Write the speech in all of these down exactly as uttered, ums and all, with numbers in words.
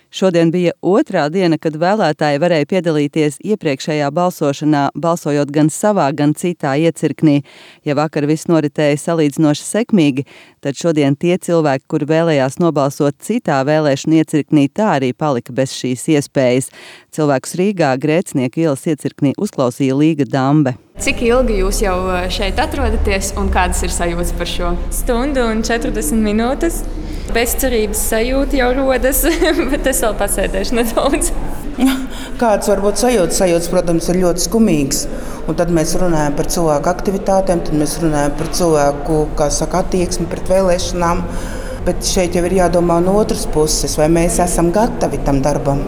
Šodien bija otrā diena, kad vēlētāji varēja piedalīties iepriekšējā balsošanā, balsojot gan savā, gan citā iecirknī. Ja vakar viss noritēja salīdzinoši sekmīgi, tad šodien tie cilvēki, kuri vēlējās nobalsot citā vēlēšanu iecirknī, tā arī palika bez šīs iespējas. Cilvēkus Rīgā Grēcinieku ielas iecirknī uzklausīja Līga Dambe. Cik ilgi jūs jau šeit atrodaties un kādas ir sajūtas par šo? Stundu un četrdesmit minūtes. Bezcerības sajūta jau rodas, bet es vēl pasēdēšu nedaudz. Kāds varbūt sajūtas? Sajūtas, protams, ir ļoti skumīgas. Un tad mēs runājam par cilvēku aktivitātēm, tad mēs runājam par cilvēku, kā saka, attieksmi pret vēlēšanām. Bet šeit jau ir jādomā no otras puses, vai mēs esam gatavi tam darbam.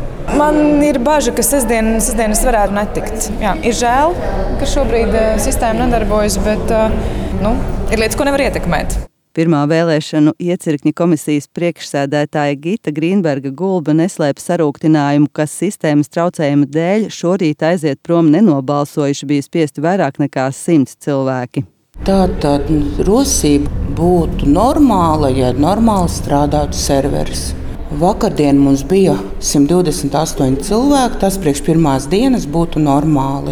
Man ir bažas, ka sestdien, sestdienas varētu netikt. Jā, ir žēl, ka šobrīd uh, sistēma nedarbojas, bet uh, nu, ir lietas, ko nevar ietekmēt. Pirmā vēlēšanu iecirkņa komisijas priekšsēdētāja Gita Grīnberga Gulba neslēpa sarūktinājumu, ka sistēmas traucējuma dēļ šorīt aiziet prom nenobalsojuši bija spiesti vairāk nekā simts cilvēki. Tātad rosība būtu normāla, ja normāli strādātu serveris. Vakardien mums bija simt divdesmit astoņi cilvēki, tas priekš pirmās dienas būtu normāli.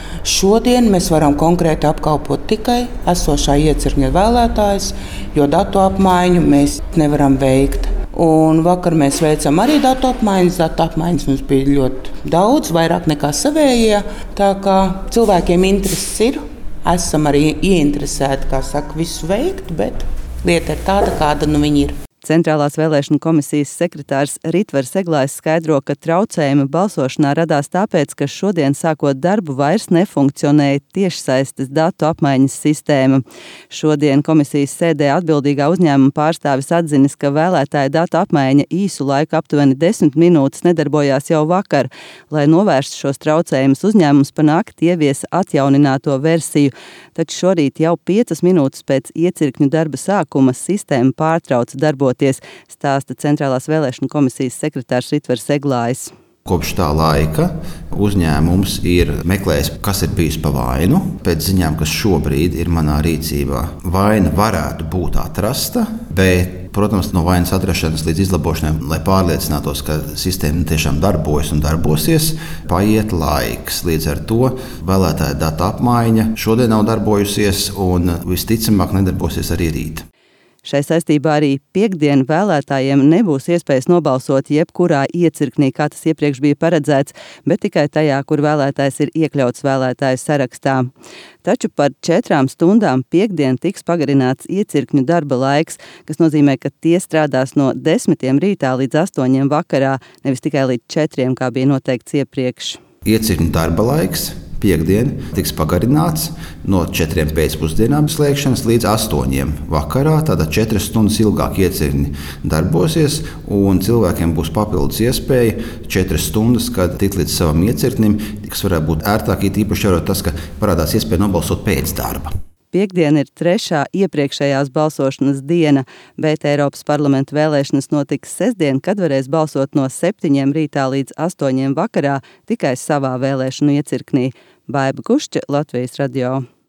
Šodien mēs varam konkrēti apkalpot tikai esošā iecirkņa vēlētājus, jo datu apmaiņu mēs nevaram veikt. Un vakar mēs veicam arī datu apmaiņas. Datu apmaiņas mums bija ļoti daudz, vairāk nekā savējie. Tā kā cilvēkiem intereses ir, esam arī ieinteresēti, kā saka, visu veikt, bet lieta ir tāda, kāda nu viņi ir. Centrālās vēlēšanu komisijas sekretārs Ritvers Eglājs skaidro, ka traucējumi balsošanā radās tāpēc, ka šodien sākot darbu vairs nefunkcionēja tiešsaistes datu apmaiņas sistēma. Šodien komisijas sēdē atbildīgā uzņēmuma pārstāvis atzinis, ka vēlētāja datu apmaiņa īsu laiku aptuveni desmit minūtes nedarbojās jau vakar. Lai novērstu šos traucējumus, uzņēmums pa nakti ieviesa atjaunināto versiju, taču šorīt jau piecas minūtes pēc iecirkņu darba sākuma sistēma pārtrauca darboties. Stāsta Centrālās vēlēšanu komisijas sekretārs Ritvers Eglājs. Kopš tā laika uzņēmums ir meklējis, kas ir bijis pa vainu. Pēc ziņām, kas šobrīd ir manā rīcībā, vaina varētu būt atrasta, bet, protams, no vainas atrašanas līdz izlabošanai, lai pārliecinātos, ka sistēma tiešām darbojas un darbosies, paiet laiks. Līdz ar to vēlētāja datu apmaiņa šodien nav darbojusies un visticamāk nedarbosies arī rīt. Šai saistībā arī piektdien vēlētājiem nebūs iespējas nobalsot jebkurā iecirknī, kā tas iepriekš bija paredzēts, bet tikai tajā, kur vēlētājs ir iekļauts vēlētāju sarakstā. Taču par četrām stundām piektdien tiks pagarināts iecirkņu darba laiks, kas nozīmē, ka tie strādās no desmitiem rītā līdz astoņiem vakarā, nevis tikai līdz četriem, kā bija noteikts iepriekš. Iecirkņu darba laiks piektdien tiks pagarināts no četriem pēcpusdienām slēgšanas līdz astoņiem vakarā. Tātad četras stundas ilgāk iecirkņi darbosies, un cilvēkiem būs papildus iespēja četras stundas, kad tikt līdz savam iecirknim, kas varētu būt ērtāk, īpaši ierot tas, ka parādās iespēja nobalsot pēc darba. Piektdiena ir trešā iepriekšējās balsošanas diena, bet Eiropas parlamenta vēlēšanas notiks sestdien, kad varēs balsot no septiņiem rītā līdz astoņiem vakarā tikai savā vēlēšanu iecirknī. Baiba Kušķe, Latvijas radio.